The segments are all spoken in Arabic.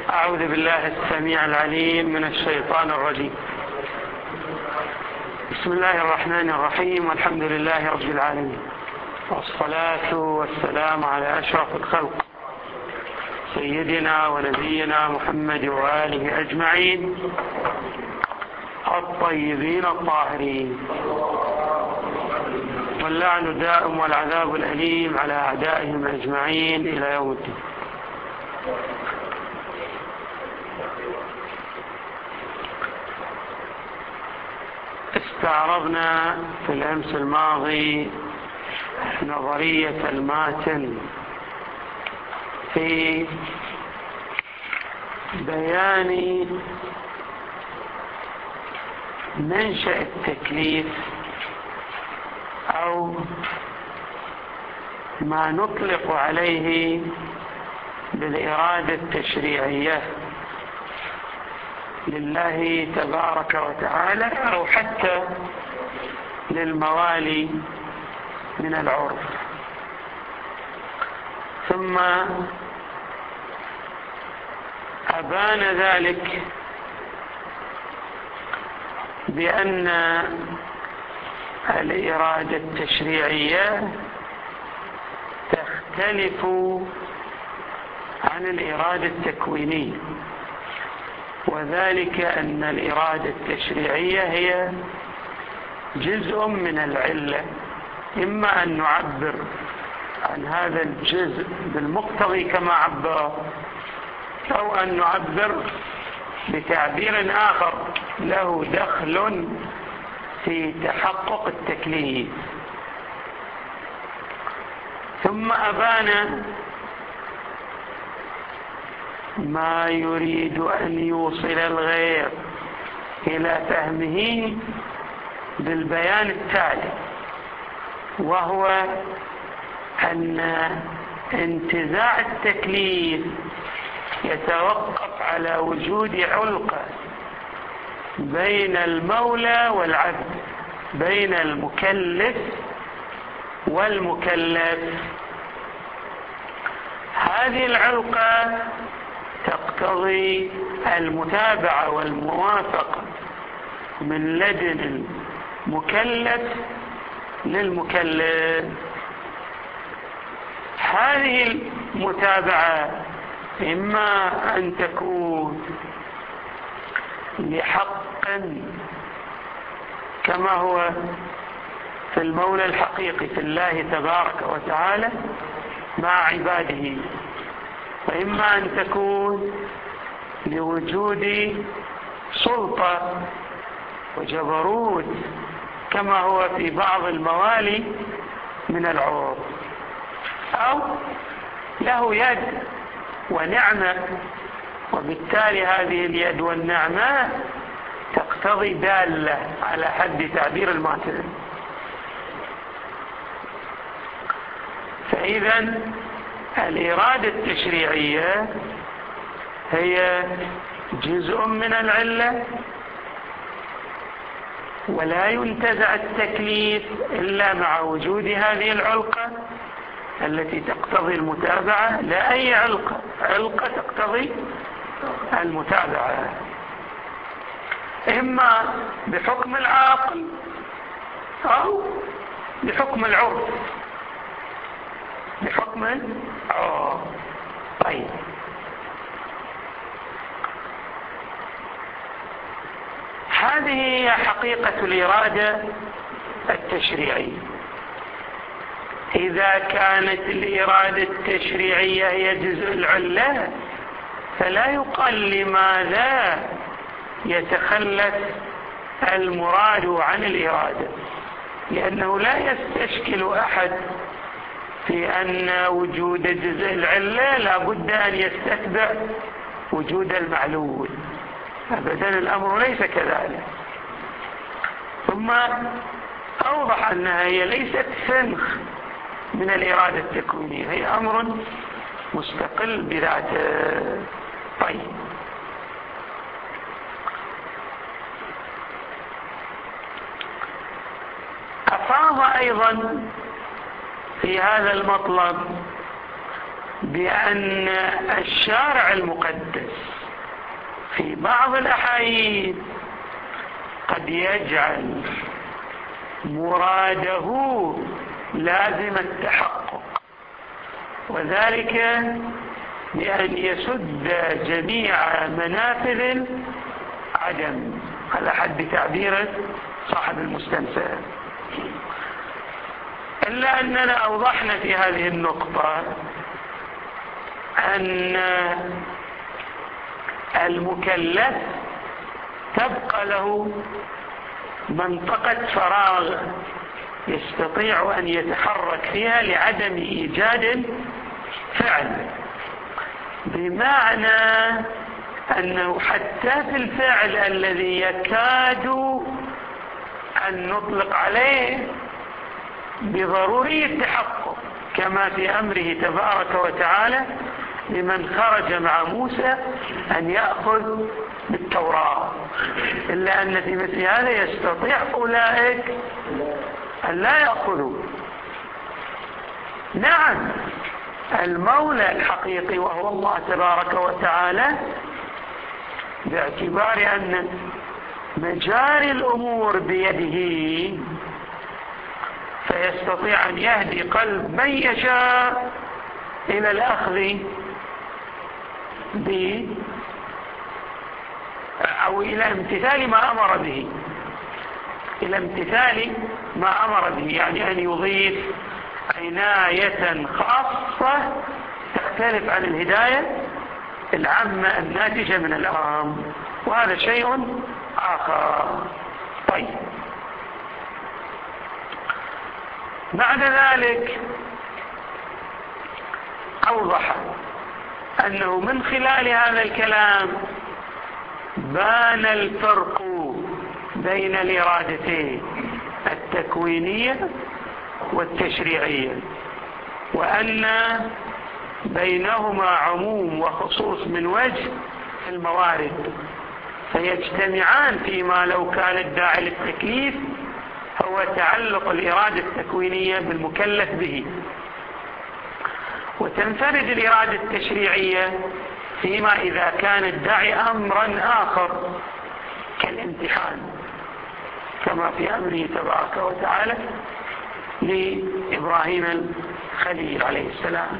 أعوذ بالله السميع العليم من الشيطان الرجيم. بسم الله الرحمن الرحيم، والحمد لله رب العالمين، والصلاة والسلام على أشرف الخلق سيدنا ونبينا محمد وآله أجمعين الطيبين الطاهرين، واللعن دائم والعذاب الأليم على أعدائهم أجمعين إلى يوم الدين. استعرضنا في الأمس الماضي نظرية الماتن في بيان منشأ التكليف أو ما نطلق عليه بالإرادة التشريعية لله تبارك وتعالى، أو حتى للموالي من العرف. ثم أبان ذلك بأن الإرادة التشريعية تختلف عن الإرادة التكوينية، وذلك أن الإرادة التشريعية هي جزء من العلة، إما أن نعبر عن هذا الجزء بالمقتضي كما عبر، أو أن نعبر بتعبير آخر له دخل في تحقق التكليف. ثم أبان ما يريد أن يوصل الغير إلى فهمه بالبيان التالي، وهو أن انتزاع التكليف يتوقف على وجود علقة بين المولى والعبد، بين المكلف والمكلف. هذه العلقة تقتضي المتابعة والموافقة من لدن المكلف للمكلف. هذه المتابعة إما أن تكون لحق كما هو في المولى الحقيقي في الله تبارك وتعالى مع عباده، وإما أن تكون لوجود سلطة وجبروت كما هو في بعض الموالي من العرب، أو له يد ونعمة، وبالتالي هذه اليد والنعمة تقتضي دالة على حد تعبير الماتن. فإذا الإرادة التشريعية هي جزء من العلة، ولا ينتزع التكليف إلا مع وجود هذه العلقة التي تقتضي المتابعة، لا أي علقة تقتضي المتابعة، إما بحكم العقل أو بحكم العرف. بحكم العرف. طيب، هذه هي حقيقة الإرادة التشريعية. إذا كانت الإرادة التشريعية هي جزء العلة، فلا يقال لماذا يتخلف المراد عن الإرادة، لأنه لا يستشكل أحد في أن وجود جزء العلة لا بد أن يستتبع وجود المعلول. أبدا، الأمر ليس كذلك. ثم أوضح أنها هي ليست سنخ من الإرادة التكوينية، هي أمر مستقل بذاته. طيب، أفاض أيضا في هذا المطلب بأن الشارع المقدس في بعض الأحايين قد يجعل مراده لازم التحقق، وذلك بأن يسد جميع منافذ العدم على حد تعبير صاحب المستنسخ. إلا أننا أوضحنا في هذه النقطة أن المكلف تبقى له منطقة فراغ يستطيع أن يتحرك فيها لعدم إيجاد فعل، بمعنى أنه حتى في الفعل الذي يكاد أن نطلق عليه بضروري التحقق، كما في أمره تبارك وتعالى لمن خرج مع موسى أن يأخذ بالتوراة، إلا أن في مثل هذا يستطيع أولئك أن لا يأخذوا. نعم، المولى الحقيقي وهو الله تبارك وتعالى، باعتبار أن مجاري الأمور بيده فيستطيع أن يهدي قلب من يشاء إلى الأخذ أو إلى امتثال ما أمر به، إلى امتثال ما أمر به، يعني أن يضيف عناية خاصة تختلف عن الهداية العامة الناتجة من الأمر، وهذا شيء آخر. طيب، بعد ذلك أوضح أنه من خلال هذا الكلام بان الفرق بين الإرادتين التكوينية والتشريعية، وأن بينهما عموم وخصوص من وجه الموارد، فيجتمعان فيما لو كان الداعي للتكليف هو تعلق الإرادة التكوينية بالمكلف به، وتنفرد الإرادة التشريعية فيما إذا كان الداعي أمرا آخر كالامتحان، كما في أمره تبارك وتعالى لإبراهيم الخليل عليه السلام.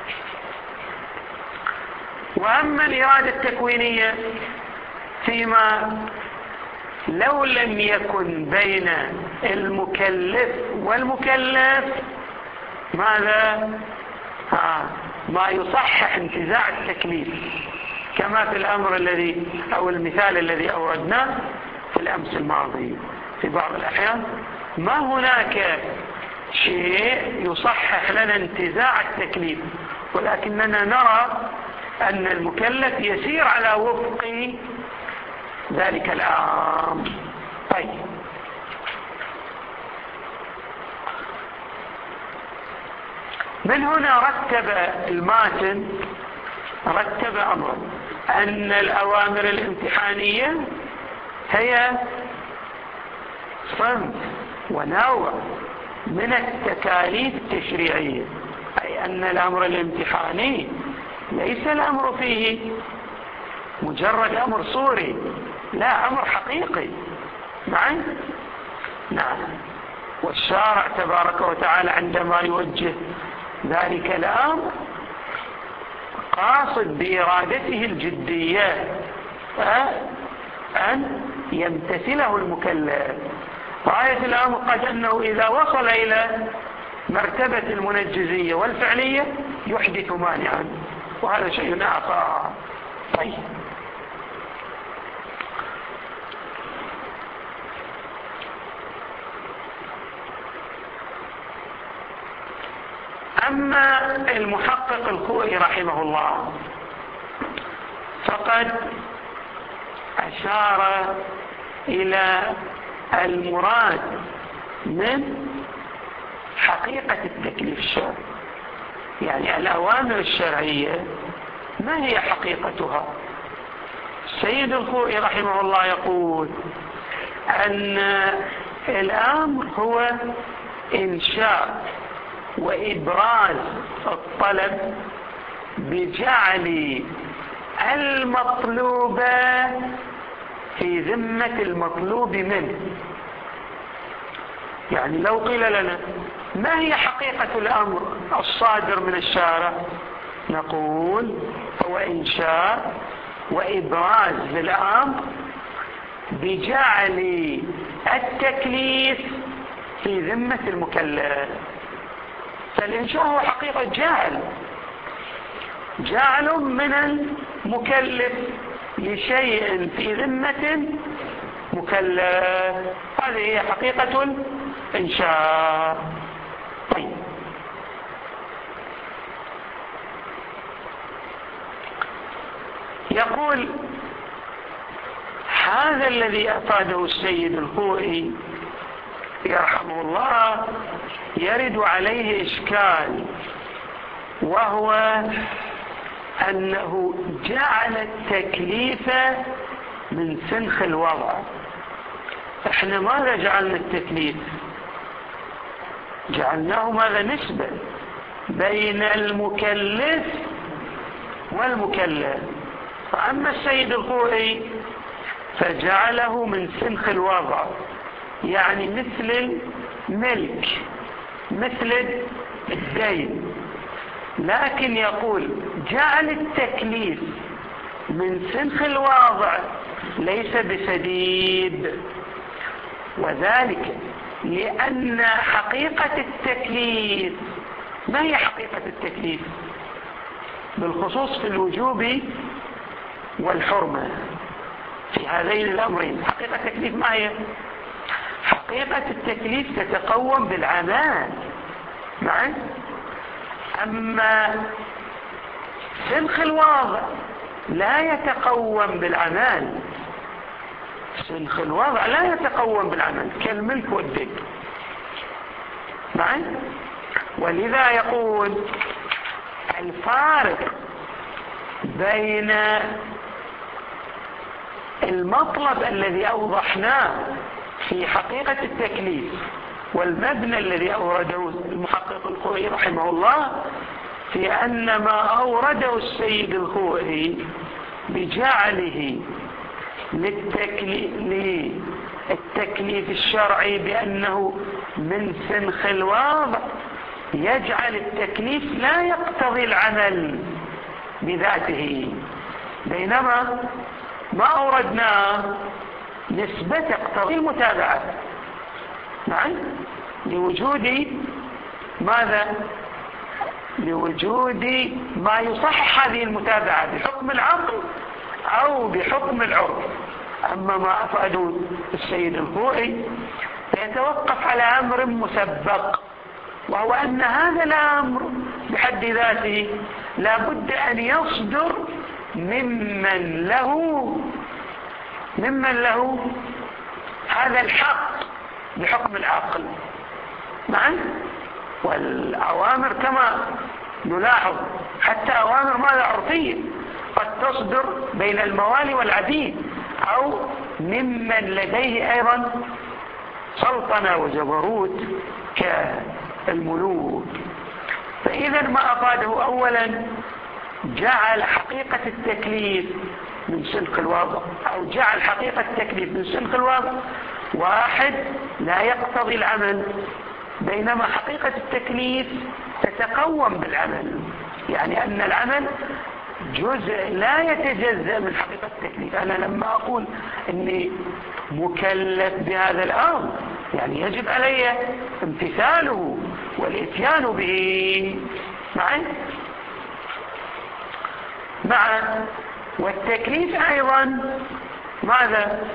وأما الإرادة التكوينية فيما لو لم يكن بين المكلف والمكلف ماذا؟ ما يصحح انتزاع التكليف، كما في الأمر الذي أو المثال الذي أوردناه في الأمس الماضي. في بعض الأحيان ما هناك شيء يصحح لنا انتزاع التكليف، ولكننا نرى أن المكلف يسير على وفق ذلك الأمر. طيب، من هنا رتب الماتن أمرا أن الأوامر الامتحانية هي صنف ونوع من التكاليف التشريعية، أي أن الأمر الامتحاني ليس الأمر فيه مجرد أمر صوري، لا، أمر حقيقي. نعم. والشارع تبارك وتعالى عندما يوجه ذلك الأمر قاصد بإرادته الجدية أن يمتثله المكلف. غاية الأمر قد أنه إذا وصل إلى مرتبة المنجزية والفعلية يحدث مانعا، وهذا شيء آخر. طيب، أما المحقق الخوئي رحمه الله فقد أشار إلى المراد من حقيقة التكليف الشرعي، يعني الأوامر الشرعية ما هي حقيقتها. السيد الخوئي رحمه الله يقول أن الأمر هو إنشاء وإبراز الطلب بجعل المطلوب في ذمة المطلوب منه. يعني لو قيل لنا ما هي حقيقة الأمر الصادر من الشارع، نقول هو إنشاء وإبراز للأمر بجعل التكليف في ذمة المكلف. فالإنشاء هو حقيقة جعل من المكلف لشيء في ذمة مكلف، هذه هي حقيقة الإنشاء. طيب، يقول هذا الذي أفاده السيد الخوئي يرحمه الله يرد عليه إشكال، وهو أنه جعل التكليف من سنخ الوضع. احنا ماذا جعلنا التكليف؟ جعلناه ماذا؟ نسبة بين المكلف والمكلف. فأما السيد الخوئي فجعله من سنخ الوضع، يعني مثل الملك، مثل الدين. لكن يقول جعل التكليف من سنخ الواضع ليس بسديد، وذلك لأن حقيقة التكليف، ما هي حقيقة التكليف بالخصوص في الوجوب والحرمة؟ في هذين الأمرين حقيقة التكليف ما هي؟ حقيقة التكليف تتقوم بالعمل معا. أما سنخ الوضع لا يتقوم بالعمل، سنخ الوضع لا يتقوم بالعمل كالملك والدين معا. ولذا يقول الفارق بين المطلب الذي أوضحناه في حقيقة التكليف والمبنى الذي أورده المحقق الخوئي رحمه الله، في أن ما أورده السيد الخوئي بجعله للتكليف الشرعي بأنه من سنخ الواضع يجعل التكليف لا يقتضي العمل بذاته، بينما ما أوردناه نسبة تقتضي المتابعة. نعم، لوجود ماذا؟ لوجود ما يصحح هذه المتابعة بحكم العقل أو بحكم العرف. أما ما أفاده السيد الخوئي فيتوقف على أمر مسبق، وهو أن هذا الأمر بحد ذاته لا بد أن يصدر ممن له هذا الحق بحكم العقل معا. والأوامر كما نلاحظ حتى أوامر ماذا؟ عرفية، قد تصدر بين الموالي والعبيد أو ممن لديه أيضا سلطنة وجبروت كالملوك. فإذا ما أفاده أولا جعل حقيقة التكليف من سنخ الوضع، أو جعل حقيقة التكليف من سنخ الوضع واحد لا يقتضي العمل، بينما حقيقة التكليف تتقوم بالعمل، يعني أن العمل جزء لا يتجزأ من حقيقة التكليف. أنا لما أقول أني مكلف بهذا الأمر يعني يجب علي امتثاله والإتيان به معا. والتكليف أيضا ماذا؟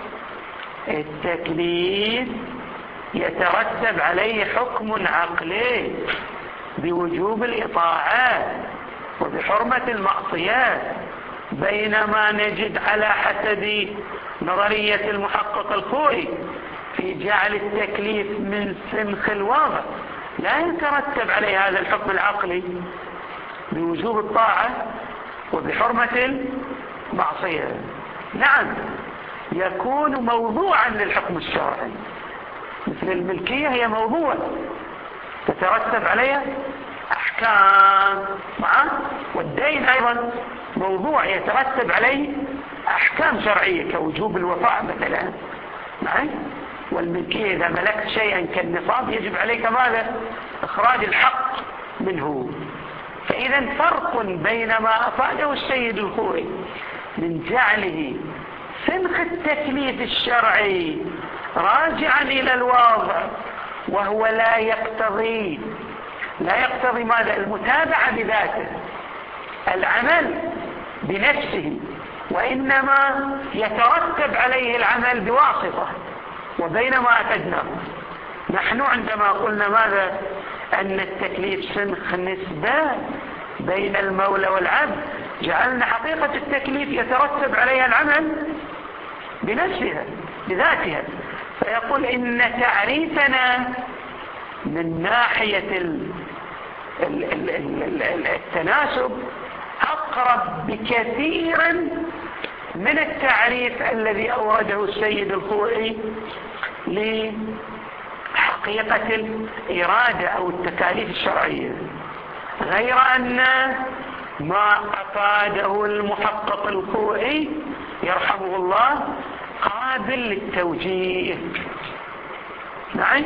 التكليف يترتب عليه حكم عقلي بوجوب الإطاعات وبحرمة المعصيات، بينما نجد على حسب نظرية المحقق الخوئي في جعل التكليف من سنخ الواضع لا يترتب عليه هذا الحكم العقلي بوجوب الطاعة وبحرمة المعصية. نعم، يكون موضوعا للحكم الشرعي، مثل الملكية هي موضوع تترتب عليها أحكام أحكام والدين أيضا موضوع يترتب عليه أحكام شرعية كوجوب الوفاء مثلا والملكية إذا ملكت شيئا كالنصاب يجب عليك ماذا؟ إخراج الحق منه. فإذا فرق بين ما أفاده السيد الخوئي من جعله سنخ التكليف الشرعي راجعا إلى الواضع، وهو لا يقتضي ماذا؟ المتابعة بذاته، العمل بنفسه، وإنما يترتب عليه العمل بواسطة. وبينما أفدنا نحن عندما قلنا ماذا؟ أن التكليف سنخ نسبة بين المولى والعبد، جعلنا حقيقة التكليف يترتب عليها العمل بنفسها بذاتها. فيقول إن تعريفنا من ناحية التناسب أقرب بكثيرا من التعريف الذي أورده السيد الخوئي لحقيقة الإرادة أو التكاليف الشرعية، غير أن ما أفاده المحقق الخوئي يرحمه الله قابل للتوجيه. نعم،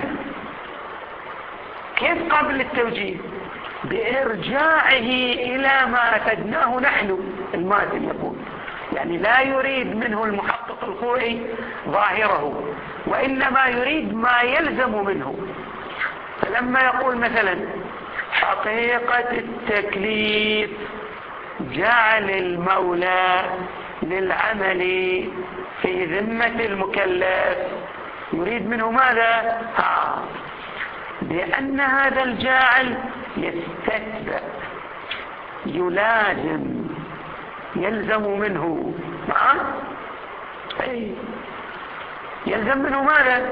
كيف قابل للتوجيه؟ بإرجاعه إلى ما أفدناه نحن. الماتن يقول يعني لا يريد منه المحقق الخوئي ظاهره، وإنما يريد ما يلزم منه. فلما يقول مثلا حقيقة التكليف جعل المولى للعمل في ذمة المكلف، يريد منه ماذا؟ بأن هذا الجاعل يستتبع يلزم منه يلزم منه ماذا؟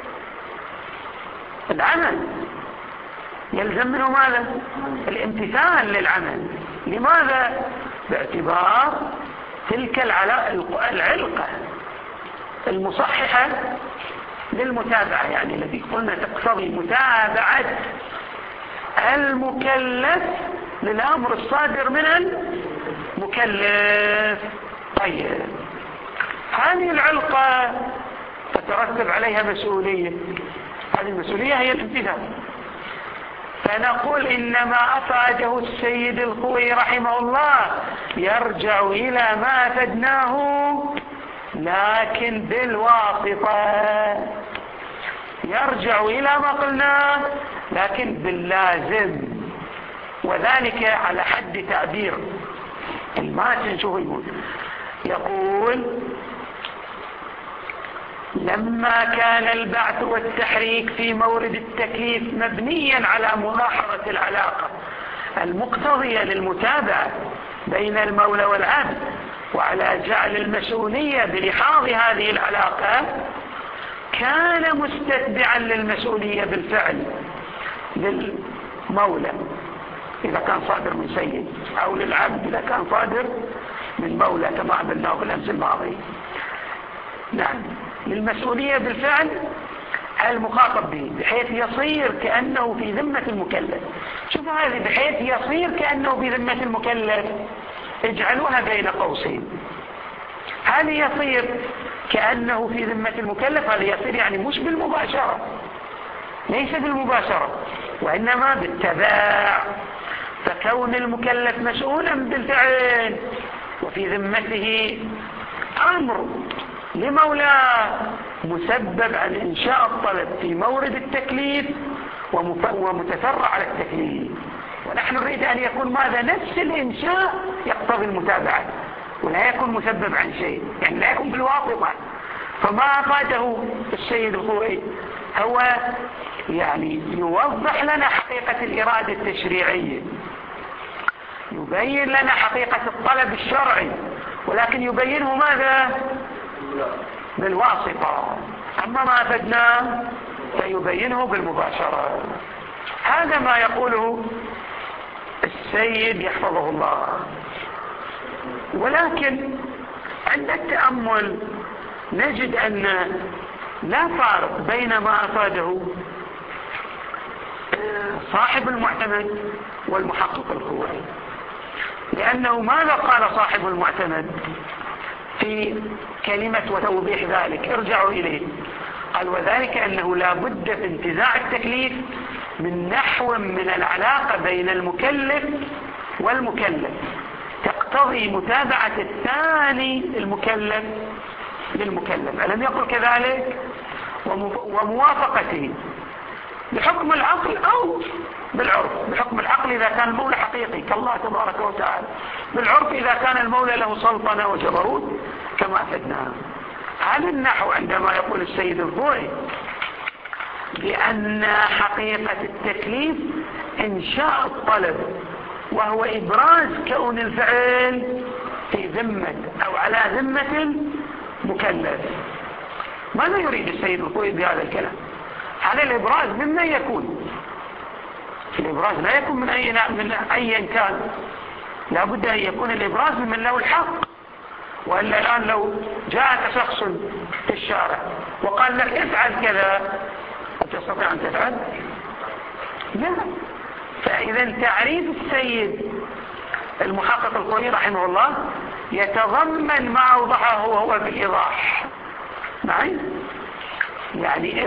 العمل. يلزم منه ماذا؟ الامتثال للعمل. لماذا؟ باعتبار تلك العلقة المصححة للمتابعة، يعني التي قلنا تقتضي متابعة المكلف للأمر الصادر من المكلف. طيب، هذه العلقة تترتب عليها مسؤولية، هذه المسؤولية هي الامتثال. فنقول إنما أفاده السيد الخوئي رحمه الله يرجع إلى ما أفدناه لكن بالواسطة، يرجع إلى ما قلناه لكن باللازم، وذلك على حد تعبير الماتن. شو يقول لما كان البعث والتحريك في مورد التكليف مبنيا على ملاحظة العلاقة المقتضية للمتابعة بين المولى والعبد، وعلى جعل المسؤولية بلحاظ هذه العلاقة، كان مستتبعا للمسؤولية بالفعل للمولى إذا كان صادر من سيد، أو للعبد إذا كان صادر من مولى كما عملناه بالأمس الماضي. نعم، للمسؤولية بالفعل المخاطب به، بحيث يصير كأنه في ذمة المكلف. شوفوا هذه بحيث يصير كأنه في ذمة المكلف، اجعلوها بين قوسين. هذه يصير كأنه في ذمة المكلف، هذا يصير يعني مش بالمباشرة، ليس بالمباشرة، وإنما بالتباع. فكون المكلف مسؤولا بالفعل وفي ذمته أمر لمولاه مسبب عن إنشاء الطلب في مورد التكليف ومتفرع على التكليف. ونحن نريد أن يكون ماذا؟ نفس الإنشاء يقتضي المتابعة، ولا يكون مسبب عن شيء، يعني لا يكون بالواسطة. فما أفاده السيد الخوئي هو يعني يوضح لنا حقيقة الإرادة التشريعية، يبين لنا حقيقة الطلب الشرعي، ولكن يبينه ماذا؟ بالواسطة. أما ما أفدناه فيبينه بالمباشرة. هذا ما يقوله السيد يحفظه الله. ولكن عند التأمل نجد أن لا فارق بين ما أفاده صاحب المعتمد والمحقق الخوئي. لأنه ماذا قال صاحب المعتمد في كلمة وتوضيح ذلك؟ ارجعوا إليه. قال وذلك أنه لا بد في انتزاع التكليف من نحو من العلاقة بين المكلف والمكلف تقتضي متابعة الثاني المكلف للمكلف، ألم يقل كذلك؟ وموافقته بحكم العقل أو بالعرف. بحكم العقل إذا كان المولى حقيقي كالله تبارك وتعالى، بالعرف إذا كان المولى له سلطنة وجبروت كما أفدناه. على النحو عندما يقول السيد الخوئي بأن حقيقة التكليف إنشاء الطلب وهو إبراز كون الفعل في ذمة أو على ذمة المكلف. ماذا يريد السيد الخوئي بهذا الكلام؟ على الإبراز ممن يكون. الإبراز لا يكون من أي كان، لا بد أن يكون الإبراز ممن له الحق. وإلا الآن لو جاءك شخص في الشارع وقال لك افعل كذا تستطيع أن تفعل؟ لا. فإذا تعريف السيد المحقق الخوئي رحمه الله يتضمن ما أوضحه وهو بالإيضاح. معي؟ يعني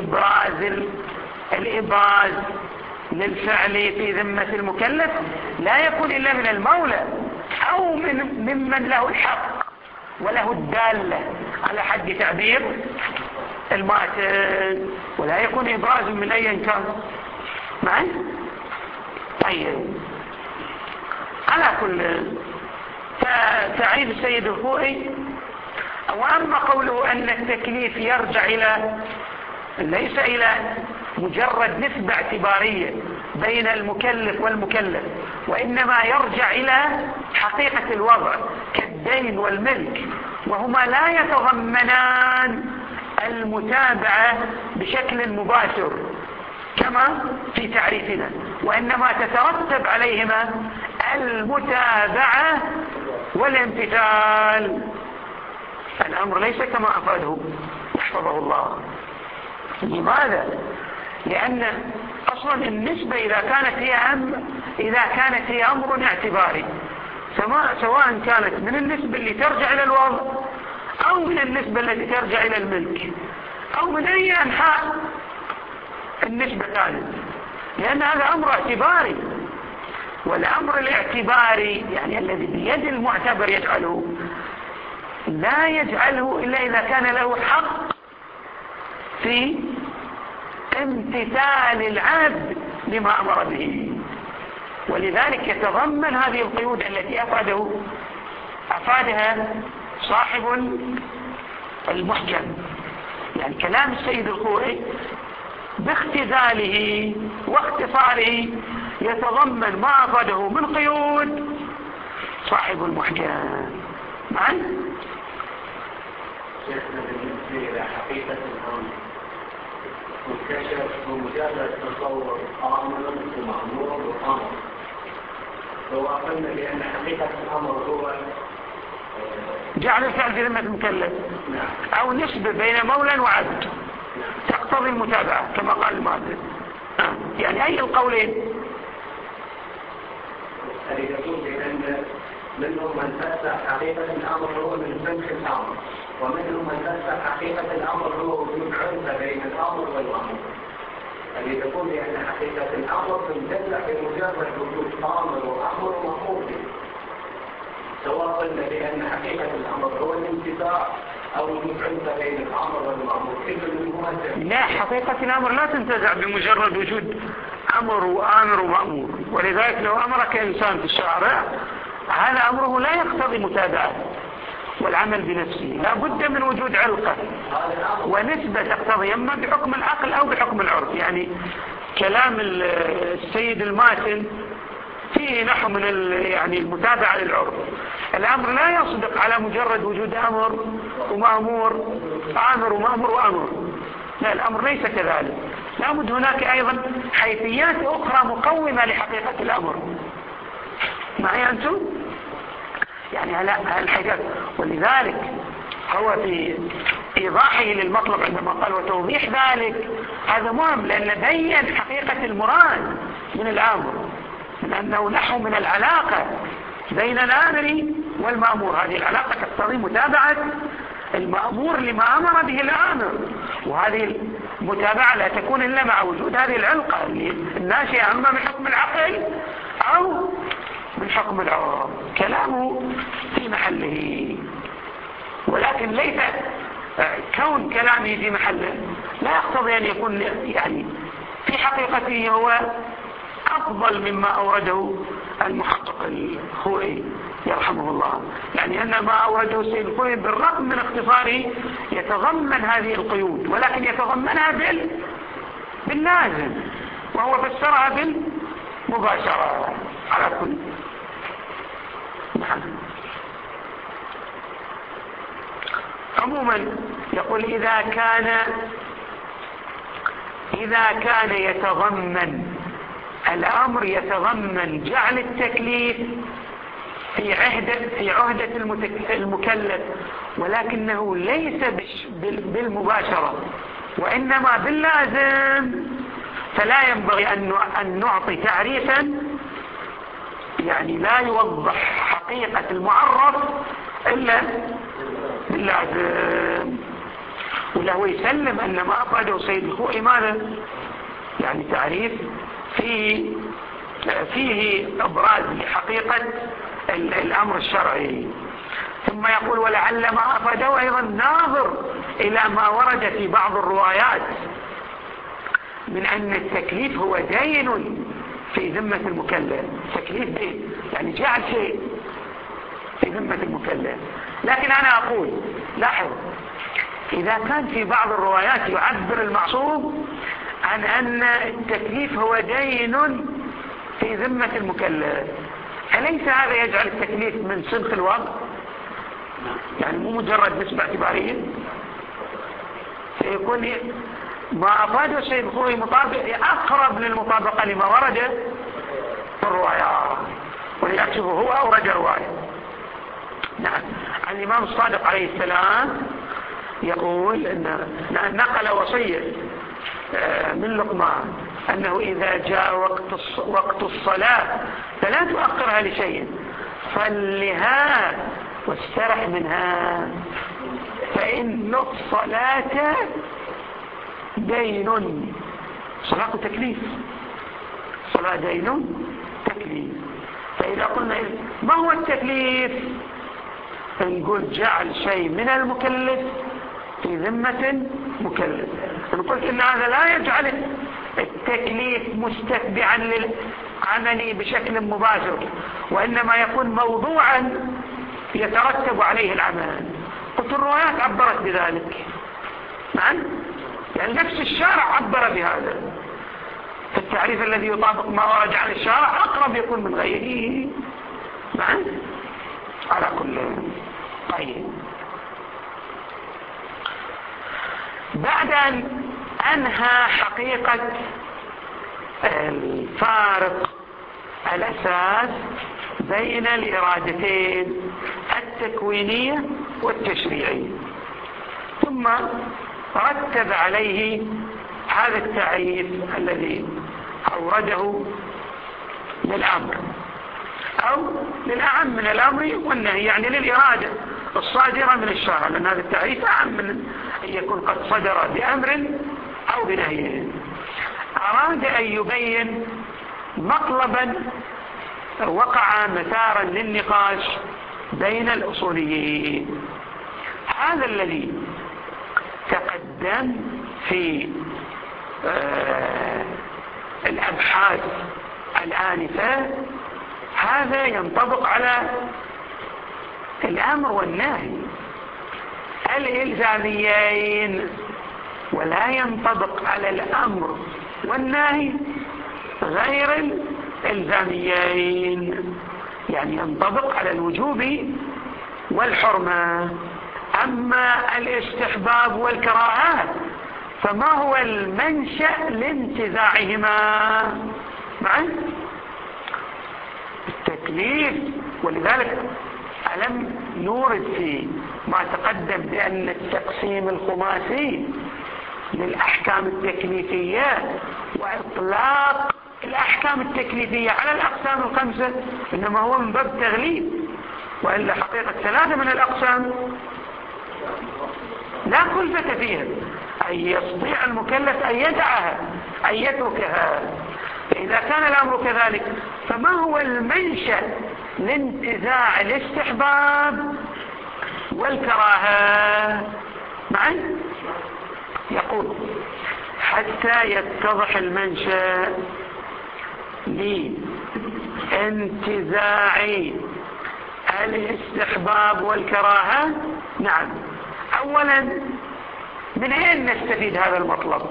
الإبراز للفعل في ذمة المكلف لا يكون إلا من المولى أو ممن له الحق وله الدالة على حد تعبير الماتن، ولا يكون إبراز من أي كان. معي؟ طيب، على كل تعريف السيد الخوئي. وأما قوله أن التكليف يرجع ليس إلى مجرد نسبة اعتبارية بين المكلف والمكلف، وإنما يرجع إلى حقيقة الوضع كالدين والملك، وهما لا يتضمنان المتابعة بشكل مباشر كما في تعريفنا، وإنما تترتب عليهما المتابعة والامتثال. الأمر ليس كما أفاده يحفظه الله. لماذا؟ لأن أصلا النسبة إذا كانت هي أمر اعتباري، سواء كانت من النسبة اللي ترجع إلى الوضع أو من النسبة التي ترجع إلى الملك أو من أي أنحاء النسبة كانت، لأن هذا أمر اعتباري. والأمر الاعتباري يعني الذي بيد المعتبر يجعله، لا يجعله إلا إذا كان له حق في امتثال العبد لما أمر به. ولذلك يتضمن هذه القيود التي أفادها صاحب المحكم. يعني كلام السيد الخوئي باختزاله واختصاره يتضمن ما أفاده من قيود صاحب المحكم. معي؟ شيخنا بالنسبة إلى حقيقة الأمر مكتشف بمجرد تصور آمر ومأمور وأمر، سواء قلنا بأن حقيقة الأمر هو جعل الفعل في ذمة المكلف أو نسبة بين مولى وعبد تقتضي المتابعة كما قال المؤلف. يعني أي القولين؟ هذه يقول بأن منهم من فسر حقيقة الأمر هو من فنح الأمر، ومنهم من فسر حقيقة الأمر هو وجود عنف بين الأمر والأمر. هذه تقول بأن حقيقة الأمر تدل بمجرد وجود أمر وأمر ومأمور به، سواء قلنا بأن حقيقة الأمر هو الانتفاع أو وجود عنف بين الأمر والمأمور، كل منهما لا، حقيقة الأمر لا تنتزع بمجرد وجود أمر وآمر ومأمور. ولذلك لو أمرك إنسان في الشارع هذا أمره لا يقتضي متابعة والعمل بنفسه، لا بد من وجود علقة ونسبة تقتضي إما بحكم العقل أو بحكم العرف. يعني كلام السيد الماتن فيه نحو من يعني المتابعة للعرف. الأمر لا يصدق على مجرد وجود أمر ومأمور، آمر ومأمور وأمر. لا، الأمر ليس كذلك، لا بد هناك أيضا حيثيات أخرى مقومة لحقيقة الأمر. معي أنتم؟ يعني هالحاجات. ولذلك هو في إيضاحه للمطلب عندما قال وتوضيح ذلك هذا مهم، لأن بين حقيقة المراد من الأمر، من أنه نحو من العلاقة بين الآمر والمأمور. هذه العلاقة تقتضي متابعة المأمور لما أمر به الآمر، وهذه المتابعة لا تكون إلا مع وجود هذه العلاقة الناشئة أما من حكم العقل أو من حكم العرف. كلامه في محله، ولكن ليس كون كلامه في محله لا يقتضي أن يكون يعني في حقيقته هو أفضل مما أورده المحقق الخوئي يرحمه الله. يعني أن ما أورده السيد الخوئي بالرغم من اختصاره يتضمن هذه القيود، ولكن يتضمنها باللازم، وهو فسرها بالمباشرة على كل. نعم. عموما يقول إذا كان يتضمن الأمر يتضمن جعل التكليف في عهدة المكلف، ولكنه ليس بالمباشرة وإنما باللازم، فلا ينبغي أن نعطي تعريفا يعني لا يوضح حقيقة المعرف إلا باللازم. وله يسلم أن ما أفرده سيد الخوئي ماذا؟ يعني تعريف فيه إبراز لحقيقة الأمر الشرعي. ثم يقول ولعل ما أفرده أيضا ناظر إلى ما ورد في بعض الروايات من أن التكليف هو دين في ذمة المكلف. تكليف دين يعني جعل شيء في ذمة المكلف. لكن أنا أقول لاحظ، إذا كان في بعض الروايات يعبر المعصوم عن أن التكليف هو دين في ذمة المكلف، أليس هذا يجعل التكليف من صنف الوضع؟ يعني مو مجرد نسبة اعتبارية، سيكون ما أفاده السيد الخوئي أقرب للمطابقة لما ورد في الروايات، وليكشفه هو أورد رواية. نعم. الإمام الصادق عليه السلام يقول أن نقل وصية من لقمان أنه إذا جاء وقت الصلاة فلا تؤخرها لشيء، صلها واسترح منها، فإن الصلاة دين. صلاة تكليف، صلاة دين تكليف. فإذا قلنا ما هو التكليف؟ نقول جعل شيء من المكلف في ذمة مكلف. أنا قلت إن هذا لا يجعل التكليف مستتبعا للعمل بشكل مباشر، وإنما يكون موضوعا يترتب عليه العمل. قلت الروايات عبرت بذلك، نعم، يعني نفس الشارع عبر بهذا. فالتعريف الذي يطابق ما ورد عن الشارع أقرب يكون من غيره. نعم. على كل. طيب، بعد أن أنهى حقيقة الفارق الأساس بين الإرادتين التكوينية والتشريعية، ثم رتب عليه هذا التعريف الذي أورده للأمر أو للأعم من الأمر والنهي، يعني للإرادة الصادرة من الشارع، لأن هذا التعريف أعم من أن يكون قد صدر بأمر أو بنهي. أراد أن يبين مطلبا وقع مثارا للنقاش بين الأصوليين. هذا الذي تقدم في الأبحاث الآنفة هذا ينطبق على الأمر والنهي الإلزاميين، ولا ينطبق على الأمر والنهي غير الإلزاميين، يعني ينطبق على الوجوب والحرمة. أما الاستحباب والكراهات فما هو المنشأ لانتزاعهما معا؟ التكليف. ولذلك ألم نورد في ما تقدم بأن التقسيم الخماسي للأحكام التكليفية وإطلاق الأحكام التكليفية على الأقسام الخمسة إنما هو من باب تغليب، وإلا حقيقة 3 من الأقسام لا كلفة فيها، أي يستطيع المكلف أن يدعها أن يتركها. فإذا كان الأمر كذلك فما هو المنشأ لانتزاع الاستحباب والكراهة معا؟ يقول حتى يتضح المنشأ لانتزاع الاستحباب والكراهة. نعم، أولا من أين نستفيد هذا المطلب؟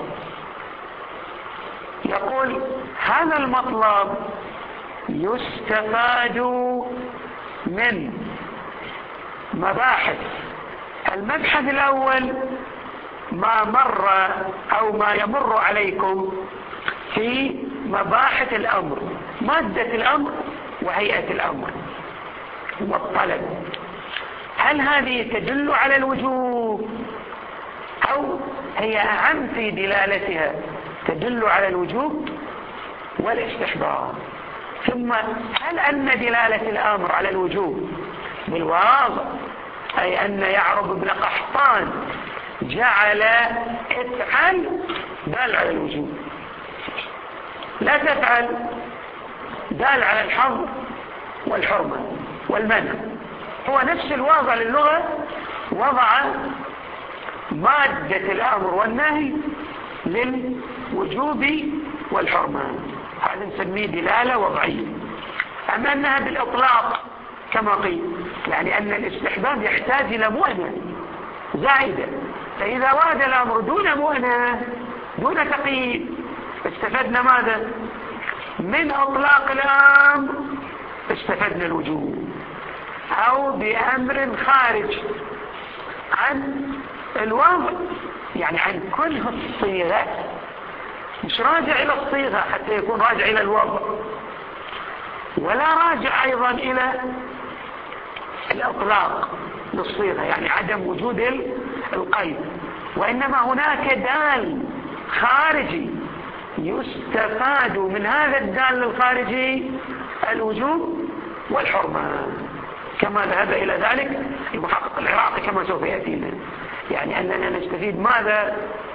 يقول هذا المطلب يستفاد من مباحث. المبحث الأول ما مر أو ما يمر عليكم في مباحث الأمر، مادة الأمر وهيئة الأمر والطلب. هل هذه تدل على الوجوب أو هي أهم في دلالتها تدل على الوجوب والاستحباب؟ ثم هل أن دلالة الأمر على الوجوب بالواضح، أي أن يعرب بن قحطان جعل افعل دال على الوجوب، لا تفعل دال على الحظر والحرمة والمنع. هو نفس الواضع للغة وضع مادة الأمر والنهي للوجوب والحرمة، هذا نسميه دلالة وضعية. أما أنها بالإطلاق كما قيل، يعني أن الاستحباب يحتاج إلى مؤنة زائدة، فإذا ورد الأمر دون مؤنة دون تقييد استفدنا ماذا؟ من إطلاق الأمر استفدنا الوجوب، أو بأمر خارج عن الوضع، يعني عن كل الصيغة، مش راجع إلى الصيغة حتى يكون راجع إلى الوضع، ولا راجع أيضا إلى الإطلاق للصيغة، يعني عدم وجود القيد، وإنما هناك دال خارجي يستفاد من هذا الدال الخارجي الوجوب والحرمة، كما ذهب إلى ذلك المحقق العراقي كما سوف يأتينا. يعني أننا نستفيد ماذا؟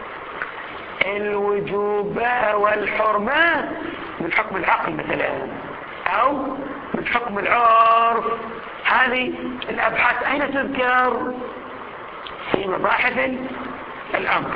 الوجوب والحرمة من حكم العقل مثلا، أو من حكم العرف. هذه الأبحاث أين تذكر؟ في مباحث الأمر.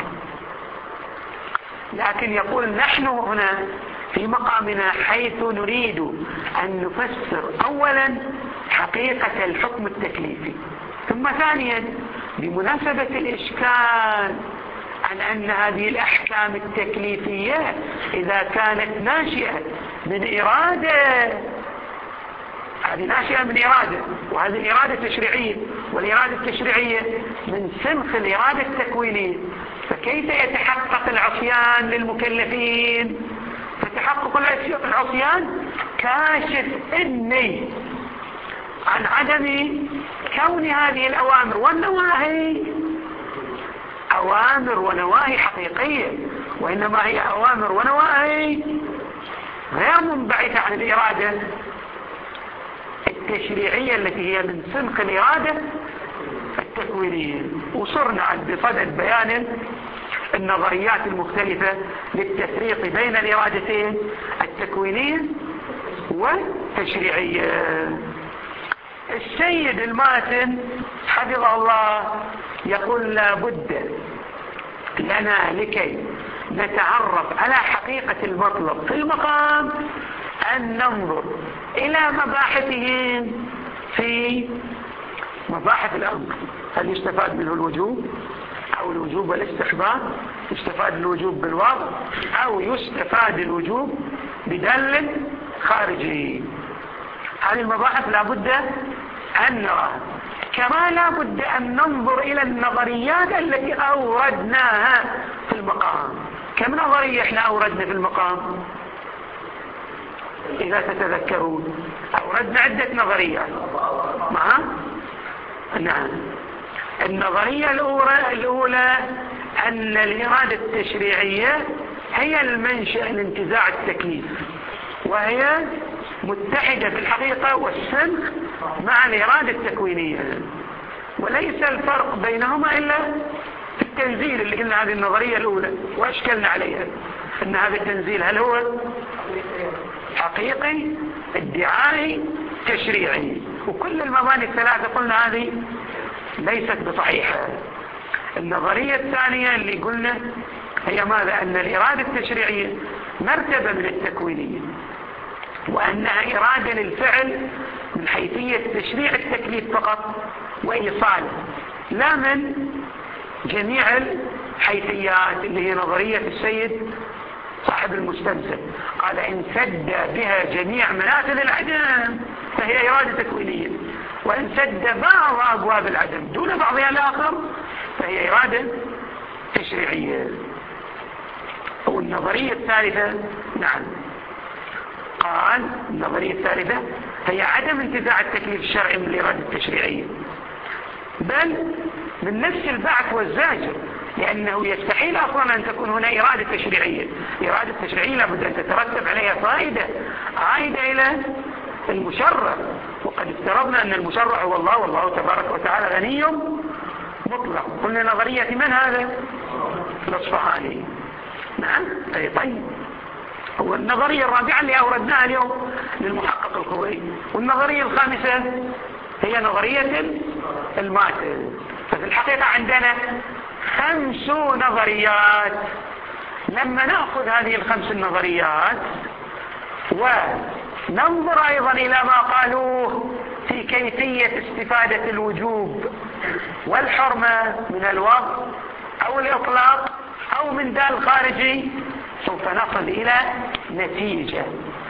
لكن يقول نحن هنا في مقامنا حيث نريد أن نفسر أولا حقيقة الحكم التكليفي، ثم ثانيا بمناسبة الإشكال عن أن هذه الأحكام التكليفية إذا كانت ناشئة من إرادة، هذه ناشئة من إرادة، وهذه الإرادة تشريعية، والإرادة التشريعية من سنخ الإرادة التكوينية، فكيف يتحقق العصيان للمكلفين؟ فتحقق العصيان كاشف إني عن عدم كون هذه الأوامر والنواهي أوامر ونواهي حقيقية، وإنما هي أوامر ونواهي غير منبعثة عن الإرادة التشريعية التي هي من سنخ الإرادة التكوينية. وصرنا بصدد بيان النظريات المختلفة للتفريق بين الإرادتين التكوينية والتشريعية. السيد الماتن حفظه الله يقول لا بد لنا لكي نتعرف على حقيقة المطلب في المقام أن ننظر إلى مباحثهم في مباحث الأمر. هل يستفاد منه الوجوب أو الوجوب والاستحباب؟ يستفاد الوجوب بالوضع أو يستفاد الوجوب بدل خارجي؟ هذه المباحث لا بد أن نراها، كما لا بد أن ننظر إلى النظريات التي أوردناها في المقام. كم نظرية احنا أوردنا في المقام؟ إذا تتذكرون أوردنا عدة نظريات. نعم، والنظرية الأولى أن الإرادة التشريعية هي المنشأ لانتزاع التكليف، وهي متحدة في الحقيقة والسنخ مع الإرادة التكوينية، وليس الفرق بينهما إلا في التنزيل اللي قلنا هذه النظرية الأولى وأشكلنا عليها أن هذا التنزيل هل هو حقيقي ادعائي تشريعي، وكل المباني الثلاثة قلنا هذه ليست بصحيحة. النظرية الثانية اللي قلنا هي ماذا؟ أن الإرادة التشريعية مرتبة من التكوينية، وأنها إرادة للفعل من حيثية تشريع التكليف فقط وإيصاله، لا من جميع الحيثيات اللي هي نظرية السيد صاحب المستنزل، قال إن سد بها جميع منافذ العدم فهي إرادة تكوينية، وإن سد بعض أبواب العدم دون بعضها الآخر فهي إرادة تشريعية. والنظرية الثالثة نعم، قال النظرية الثالثة هي عدم انتزاع التكليف الشرعي من الإرادة التشريعية، بل من نفس البعث والزاجر، لأنه يستحيل أصلا أن تكون هنا إرادة تشريعية. إرادة تشريعية لابد أن تترتب عليها فائدة عائدة إلى المشرع، وقد افترضنا أن المشرع هو الله، والله تبارك وتعالى غني مطلق. قلنا نظرية من هذا؟ الأصفهاني. نعم. أي طيب. والنظرية الرابعة اللي أوردناها اليوم للمحقق الخوئي، والنظرية الخامسة هي نظرية الماتل. ففي الحقيقة عندنا 5 نظريات. لما نأخذ هذه ال5 النظريات وننظر أيضا إلى ما قالوه في كيفية استفادة الوجوب والحرمة من الوضع أو الإطلاق أو من دال خارجي، سوف نصل إلى نتيجة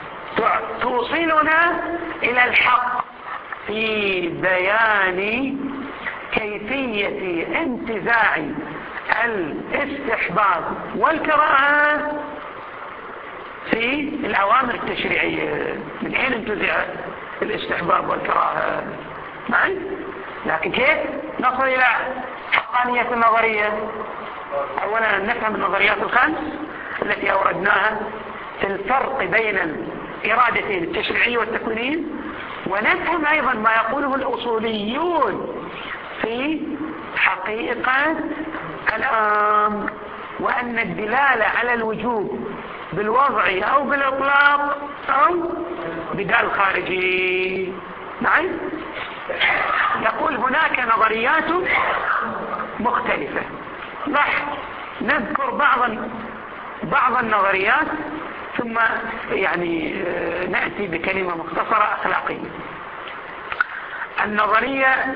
توصلنا إلى الحق في بيان كيفية انتزاع الاستحباب والكراهة في الأوامر التشريعية. من أين انتزع الاستحباب والكراهة؟ معي؟ لكن كيف نصل إلى حقانية النظرية؟ أولا نفهم النظريات ال5 التي أوردناها في الفرق بين الإرادتين التشريعية والتكوينية، ونفهم أيضا ما يقوله الأصوليون في حقيقة الأمر، وأن الدلالة على الوجوب بالوضع أو بالإطلاق أو بدال خارجي. نعم. يقول هناك نظريات مختلفة. راح نذكر بعض النظريات ثم نأتي بكلمة مختصرة أخلاقية. النظرية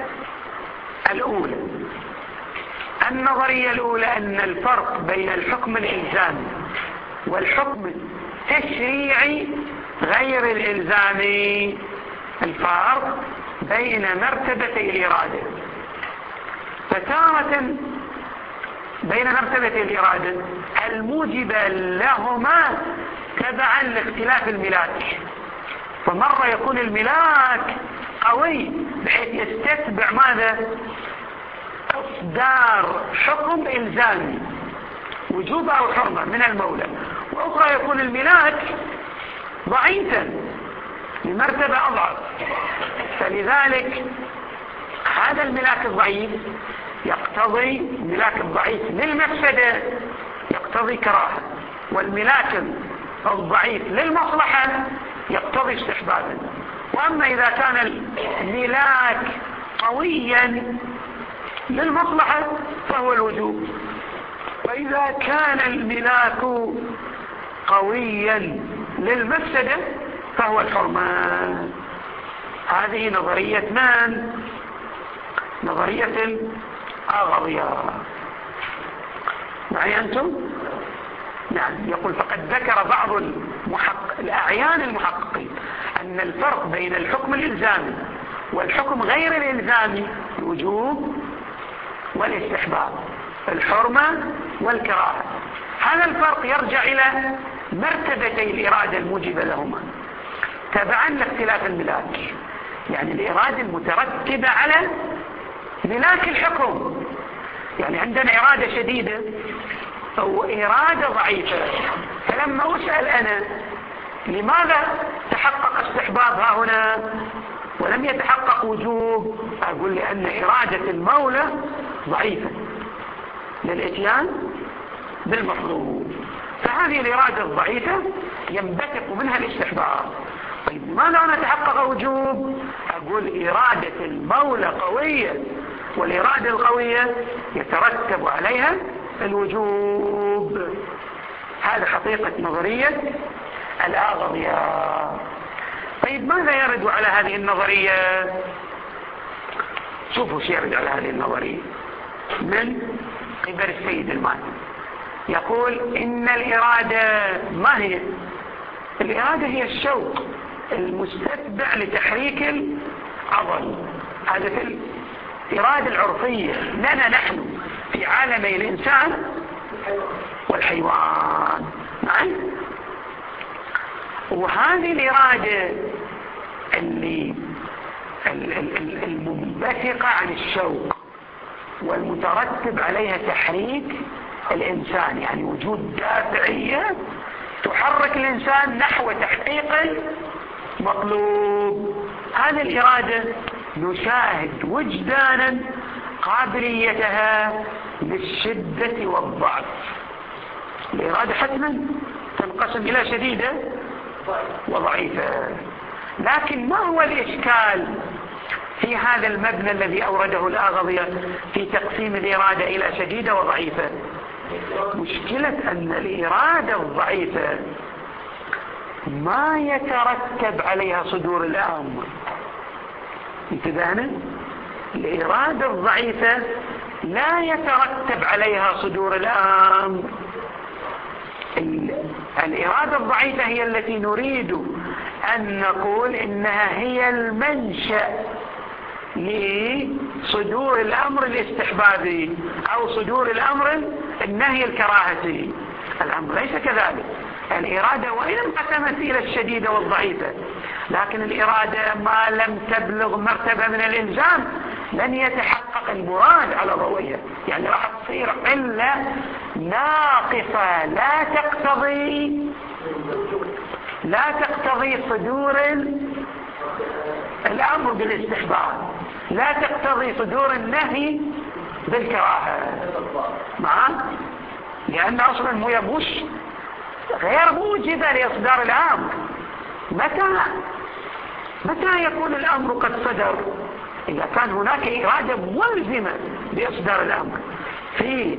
الأولى أن الفرق بين الحكم الإلزامي والحكم التشريعي غير الإلزامي الفرق بين مرتبتي الإرادة، فتارة بين مرتبتي الإرادة الموجبة لهما تبعا لاختلاف الملاك، فمرة يكون الملاك قوي بحيث يستتبع ماذا؟ إصدار حكم إلزامي وجوب أو حرمة من المولى، وأخرى يكون الملاك ضعيفا بمرتبة أضعف، فلذلك هذا الملاك الضعيف يقتضي الملاك الضعيف للمفسدة يقتضي كراهة، والملاك الضعيف للمصلحة يقتضي استحبابا. وأما إذا كان الملاك قويا للمصلحة فهو الوجوب، وإذا كان الملاك قويا للمفسدة فهو الحرمة. هذه نظرية من؟ نظرية الأغضياء. معي أنتم؟ نعم. يقول فقد ذكر بعض الأعيان المحققين أن الفرق بين الحكم الإلزامي والحكم غير الإلزامي الوجوب والاستحباب، الحرمة والكراهة. هذا الفرق يرجع إلى مرتبتي الإرادة الموجبة لهما تبعا لاختلاف الملاك، يعني الإرادة المترتبة على ملاك الحكم. يعني عندنا إرادة شديدة أو إرادة ضعيفة. فلما أسأل أنا لماذا تحقق استحبابها هنا ولم يتحقق وجوب، أقول لأن إرادة المولى ضعيفة للإتيان بالمطلوب، فهذه الإرادة الضعيفة ينبثق منها الاستحباب. طيب لماذا هنا تحقق وجوب؟ أقول إرادة المولى قوية، والإرادة القوية يترتب عليها الوجوب. هذا حقيقة نظرية الآغضية. طيب ماذا يرد على هذه النظرية؟ شوفوا شيء يرد على هذه النظرية من قبل السيد المالكي. يقول إن الإرادة ما هي؟ الإرادة هي الشوق المستتبع لتحريك العضل. هذا في الإرادة العرفية لنا نحن في عالمي الإنسان والحيوان. نعم. وهذه الإرادة اللي المنبثقة عن الشوق والمترتب عليها تحريك الإنسان، يعني وجود دافعية تحرك الإنسان نحو تحقيق المطلوب. هذه الإرادة نشاهد وجدانا قابليتها للشدة والضعف. الإرادة حتما تنقسم إلى شديدة وضعيفة. لكن ما هو الإشكال في هذا المبنى الذي أورده الآغضية في تقسيم الإرادة إلى شديدة وضعيفة؟ مشكلة أن الإرادة الضعيفة ما يترتب عليها صدور الأمر. انتبهنا؟ الإرادة الضعيفة لا يترتب عليها صدور الأمر. الإرادة الضعيفة هي التي نريد أن نقول إنها هي المنشأ لصدور الأمر الاستحبابي أو صدور الأمر النهي الكراهتي. الأمر ليس كذلك. الإرادة وإن انقسمت إلى الشديدة والضعيفة، لكن الإرادة ما لم تبلغ مرتبة من الإلزام لن يتحقق المراد على ضوئها. يعني راح تصير علة ناقصة لا تقتضي صدور الأمر بالاستحباب، لا تقتضي صدور النهي بالكراهة. معا؟ لأن أصلا هي مش غير موجبة لإصدار الأمر. متى يكون الأمر قد صدر؟ إذا كان هناك إرادة ملزمة بإصدار الأمر في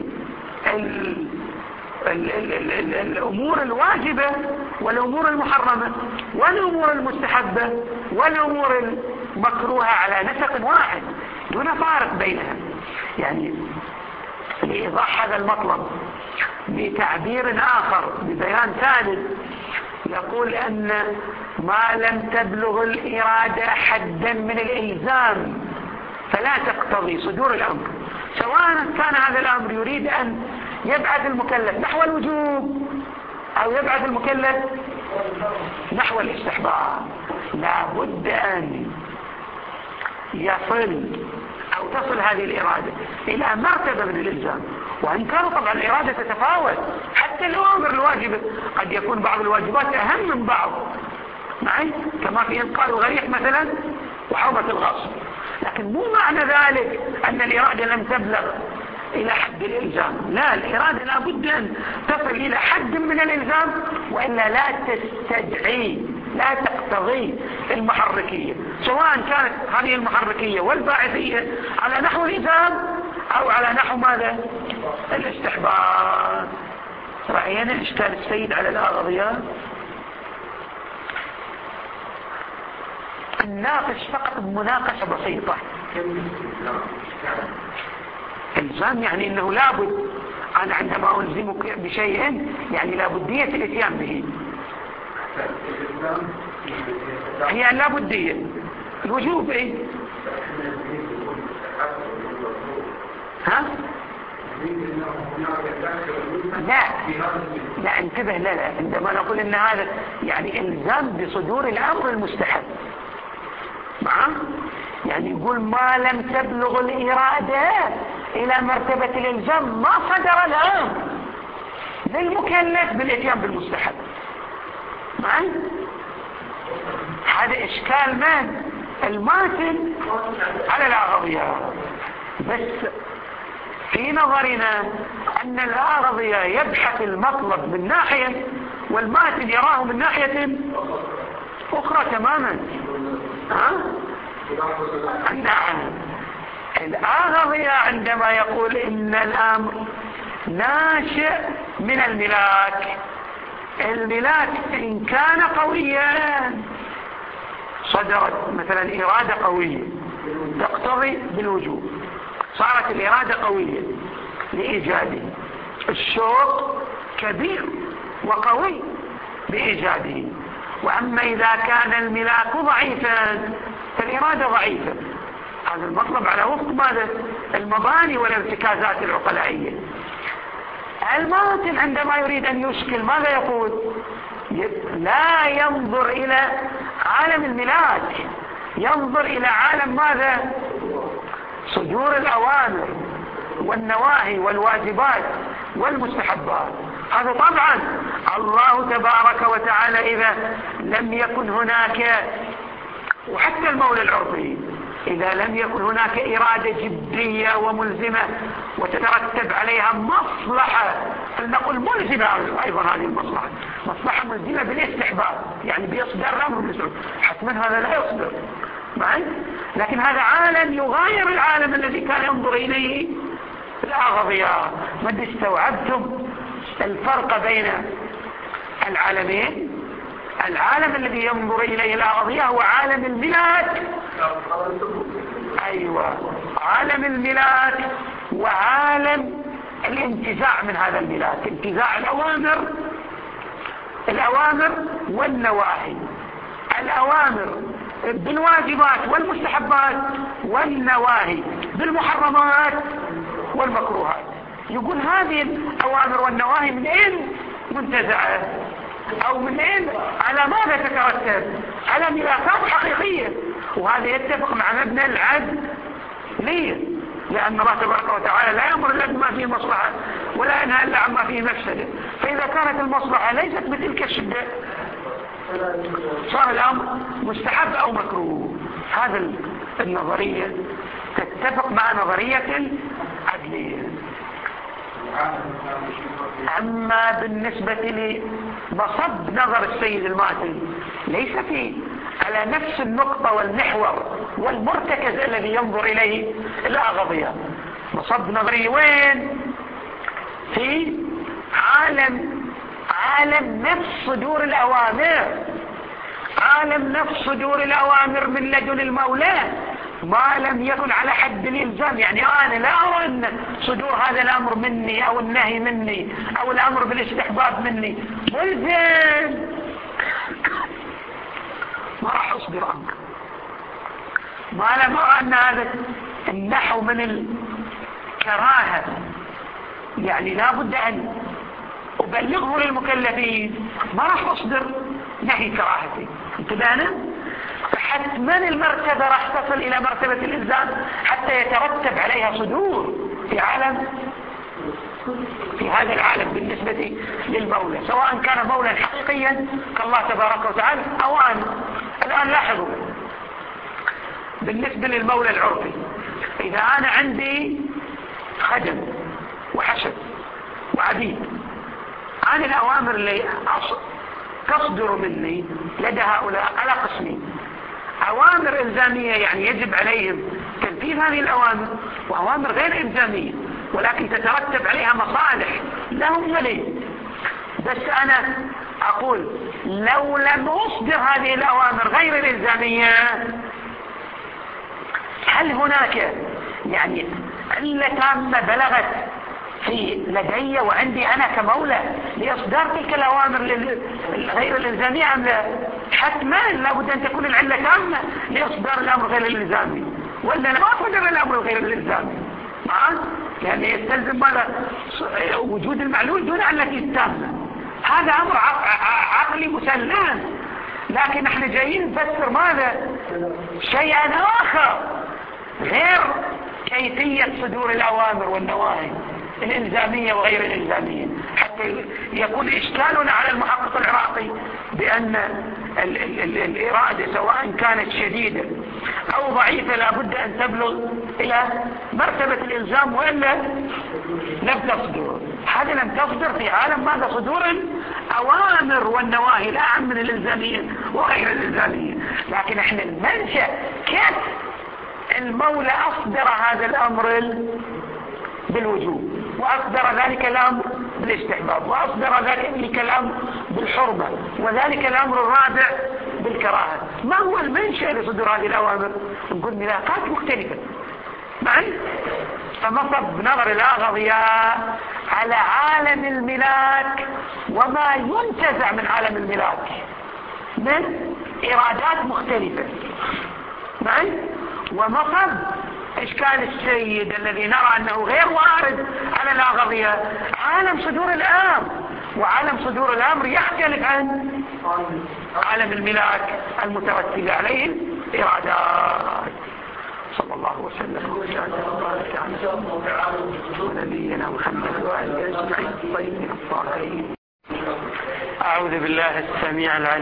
الأمور الواجبة والأمور المحرمة والأمور المستحبة والأمور المكروهة على نسق واحد دون فارق بينها. يعني لإيضاح هذا المطلب بتعبير آخر ببيان ثالث، يقول أن ما لم تبلغ الإرادة حدا من الإلزام فلا تقتضي صدور الأمر، سواء كان هذا الأمر يريد أن يبعث المكلف نحو الوجوب أو يبعث المكلف نحو الاستحباب. لا بد أن تصل هذه الإرادة إلى مرتبة من الإلزام. وإن كان طبعا الإرادة تتفاوت حتى الأمر الواجبة، قد يكون بعض الواجبات أهم من بعض، معي كما في إنقاذ الغريق مثلا وحرمة الغصب. لكن مو معنى ذلك أن الإرادة لم تبلغ إلى حد الإلزام. لا، الإرادة لا بد أن تصل إلى حد من الإلزام، وإلا لا تستدعي، لا تقتضي المحركية، سواء كانت هذه المحركية والباعثية على نحو الإلزام أو على نحو ماذا؟ الاستحباب. رأينا إشكال السيد على الآغضية. الناقش فقط بمناقشة بسيطة. الزام يعني انه لابد، انا عندما الزمك بشيء يعني لابدية الاتيان به، هي لابدية. الوجوب ايه؟ ها؟ لا انتبه، لا عندما نقول ان هذا يعني الزام بصدور الامر المستحب، معه يعني يقول ما لم تبلغ الإرادة إلى مرتبة الإلزام ما صدر الأمر للمكلف بالإتيان بالمستحب. معي؟ هذا إشكال من الماتن على الأغضية. بس في نظرنا أن الأغضية يبحث المطلب من ناحية والماتن يراه من ناحية أخرى تماما. نعم، الأغضية عندما يقول إن الأمر ناشئ من الملاك، الملاك إن كان قويا صدرت مثلا إرادة قوية تقتضي بالوجوب، صارت الإرادة قوية لإيجاده، الشوق كبير وقوي بإيجاده. وأما إذا كان الملاك ضعيفا فالإرادة ضعيفة. هذا المطلب على وفق ماذا؟ المباني والارتكازات العقلائية. الماتن عندما يريد أن يشكل ماذا يقول؟ لا ينظر إلى عالم الملاك، ينظر إلى عالم ماذا؟ صدور الأوامر والنواهي والواجبات والمستحبات. هذا طبعا الله تبارك وتعالى إذا لم يكن هناك، وحتى المولى العرفي إذا لم يكن هناك إرادة جدية وملزمة وتترتب عليها مصلحة، فلنقل ملزمة أيضا، هذه المصلحة مصلحة ملزمة بالاستحباب، يعني بيصدر الأمر بالسعود، حتما هذا لا يصدر معي. لكن هذا عالم يغاير العالم الذي كان ينظر إليه الأغضياء. ما استوعبتم الفرق بين العالمين؟ العالم الذي ينظر إليه الأغضياء هو عالم الملاك، أيوة، عالم الملاك وعالم الانتزاع من هذا الملاك، انتزاع الأوامر والنواهي، الأوامر بالواجبات والمستحبات والنواهي بالمحرمات والمكروهات. يقول هذه الأوامر والنواهي من أين منتزعة أو من أين، على ماذا تترتب؟ على ملاكات حقيقية. وهذا يتفق مع مبنى العدل. ليه؟ لأن الله تبارك وتعالى لا يأمر إلا بما فيه مصلحة ولا ينهى إلا عما فيه مفسدة. فإذا كانت المصلحة ليست بتلك الشدة صار الأمر مستحب أو مكروه. هذا النظرية تتفق مع نظرية العدلية. أما بالنسبة لمصب نظر السيد الماتن ليس فيه على نفس النقطة والمحور والمرتكز الذي ينظر إليه الأغضية. مصب نظري وين؟ في عالم نفس صدور الأوامر، عالم نفس صدور الأوامر من لدن المولى ما لم يكن على حد الإلزام. يعني أنا لا أرى أن صدور هذا الأمر مني أو النهي مني أو الأمر بالاستحباب مني ملزم، ما راح أصدر أمر ما لم أرى أن هذا النحو من الكراهة، يعني لا بد أن أبلغه للمكلفين، ما راح أصدر نهي كراهتي. انتبهنا؟ فحتما المرتبة راح تصل إلى مرتبة الإلزام حتى يترتب عليها صدور في هذا العالم بالنسبة للمولى، سواء كان مولا حقيقيا كالله تبارك وتعالى أو الآن لاحظوا بالنسبة للمولى العرفي، إذا أنا عندي خدم وحشد وعبيد، عن الأوامر اللي تصدر مني لدى هؤلاء على قسمين: أوامر إلزامية يعني يجب عليهم تنفيذ هذه الأوامر، وأوامر غير إلزامية ولكن تترتب عليها مصالح لهم ولي. بس أنا أقول لو لم أصدر هذه الأوامر غير الإلزامية هل هناك يعني علة تامة بلغت في لدي وعندي أنا كمولى لإصدار تلك الأوامر غير الإلزامية أم لا؟ حتما لابد أن تكون العلة تامة لإصدار الأمر غير الإلزامي، ولا ما أصدر الأمر غير الإلزامي يعني يستلزم ماذا؟ وجود المعلول دون علة تامة. هذا أمر عقلي مسلم، لكن احنا جايين نفسر ماذا؟ شيئا آخر غير كيفية صدور الأوامر والنواهي الإلزامية وغير الإلزامية، حتى يكون إشكالنا على المحقق العراقي بأن الإرادة سواء كانت شديدة أو ضعيفة لابد أن تبلغ إلى مرتبة الإلزام وإلا لم تصدر. هذا لم تصدر في عالم ماذا؟ صدور الأوامر والنواهي لا أهم من الإلزامية وغير الإلزامية. لكن احنا المنشأ كيف المولى أصدر هذا الأمر بالوجوب، وأصدر ذلك الأمر بالاستحباب، وأصدر ذلك الأمر بالحرمة، وذلك الأمر الرابع بالكراهة. ما هو المنشأ لصدور هذه الأوامر؟ نقول ملاقات مختلفة معا. فمصب نظر الأغضياء على عالم الملاك وما ينتزع من عالم الملاك من إرادات مختلفة معا. ومصب إشكال السيد الذي نرى أنه غير وارد على الأغضياء عالم صدور الأمر، وعالم صدور الأمر يختلف عن عالم الملاك المترتب عليه الإرادات. صلى الله وسلم وبارك على نبينا محمد وآله أجمعين الطيبين الطاهرين. أعوذ بالله السميع العليم